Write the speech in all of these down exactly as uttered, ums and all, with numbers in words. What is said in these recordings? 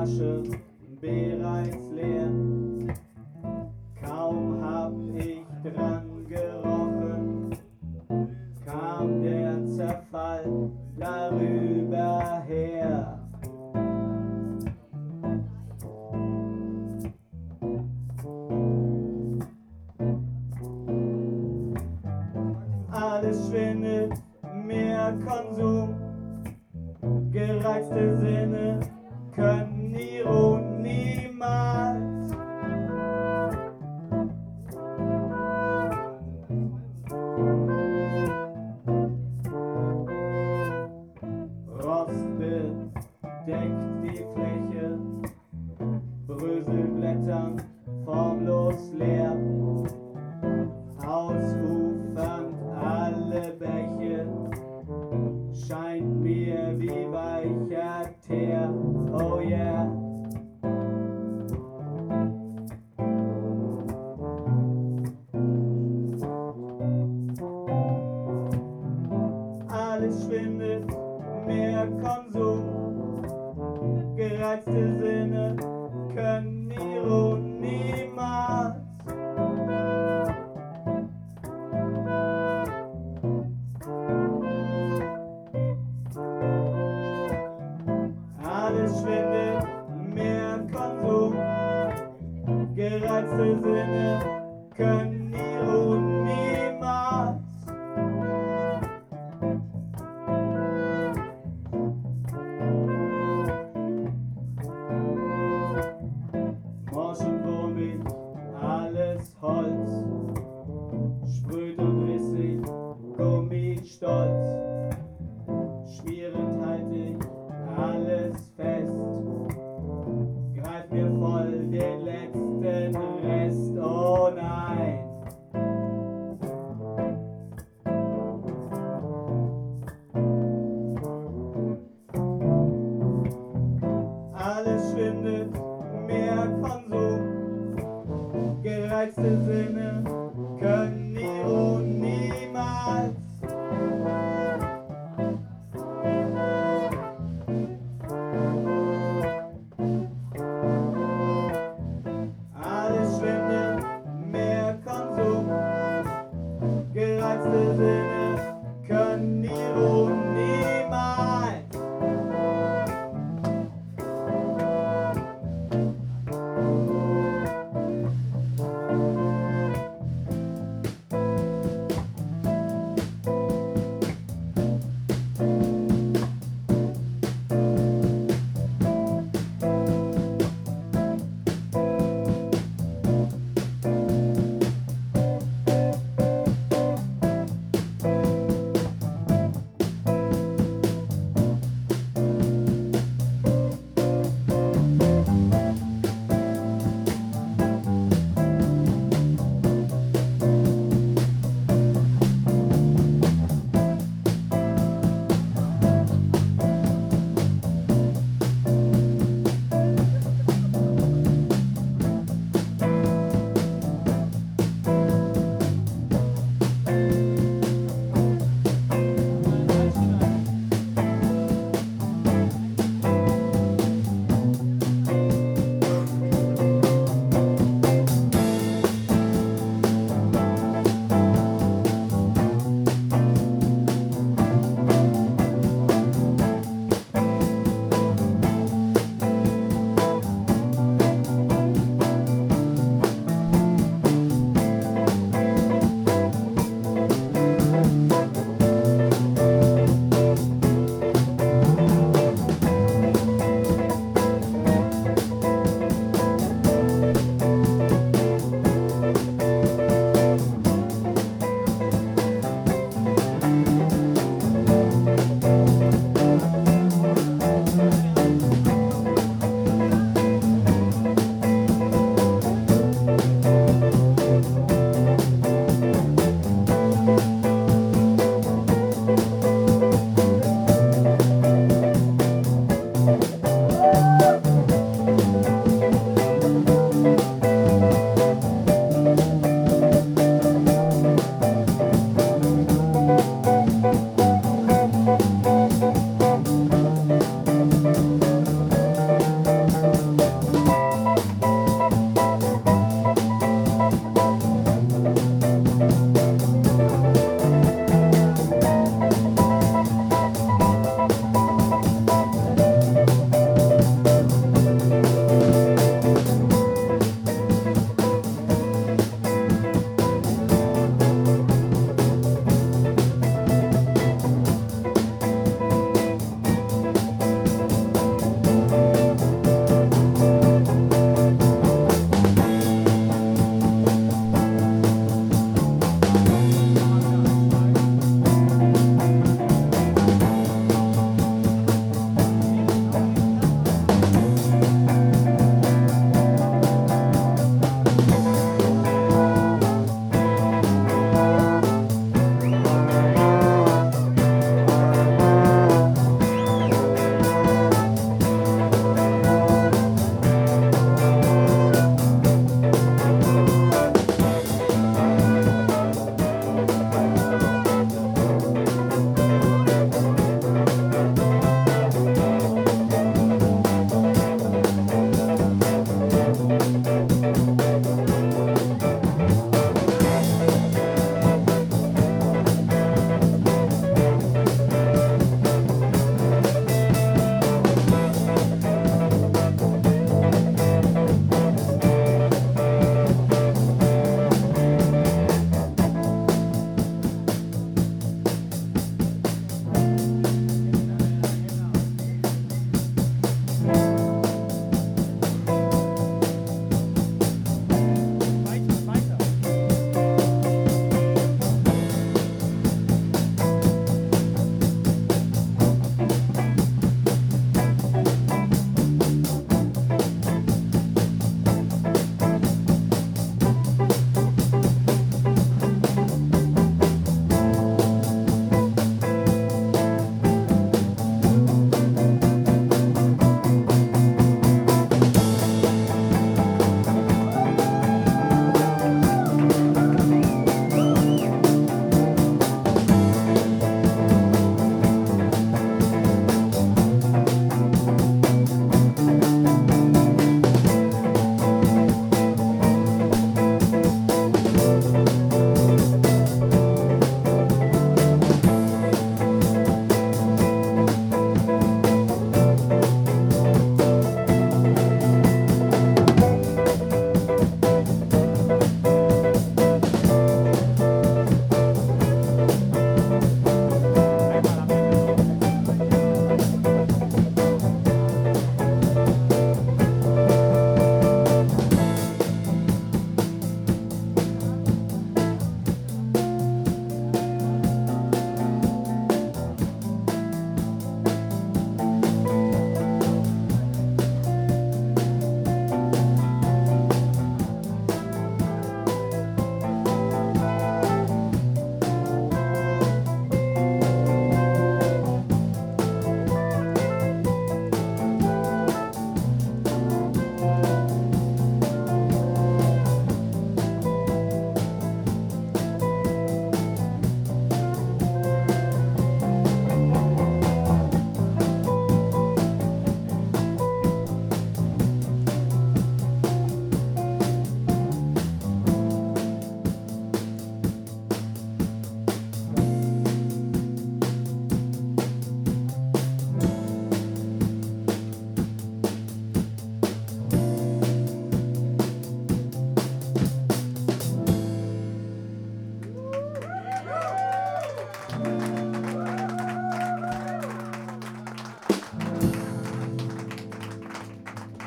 Flasche bereits leer. Kaum hab ich dran gerochen, kam der Zerfall darüber her. Alles schwindet, mehr Konsum, gereizte Sinne können nie ruhen, niemals. Rost bedeckt die Fläche, Bröselblättern formlos leer, ausufernd alle Bäche, scheint mir wie weicher Teer, oh yeah. Alles schwindet, mehr Konsum, gereizte Sinne können nie ruhen, niemals. Alles schwindet, mehr Konsum, gereizte Sinne können nie ruhen, niemals. Morschen wurmig, alles Holz, spröd und rissig, Gummistolz, schmierend halt ich alles fest, greif mir voll den letzten Rest, oh nein. Alles schwindet, mehr Konsum, gereizte Sinne können nie ruhen, niemals. Alles schwindet, mehr Konsum, gereizte Sinne können nie ruhen, niemals.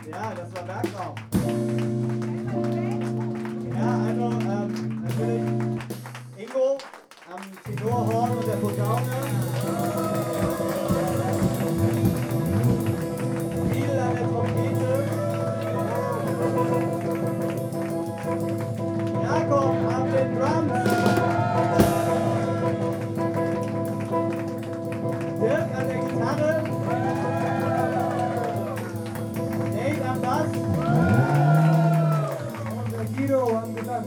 Ja, das war Bergraum. Ja, also ähm, natürlich Ingo am Tenorhorn und der Posaune. Riedel an der Trompete. Jakob an den Drums. Dirk an der Gitarre. Nate am Bass. Und der Guido am Gesang.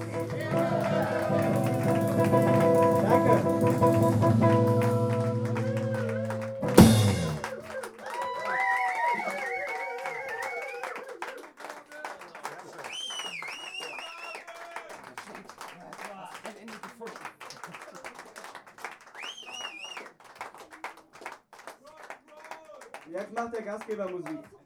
Danke. Jetzt macht der Gastgeber Musik.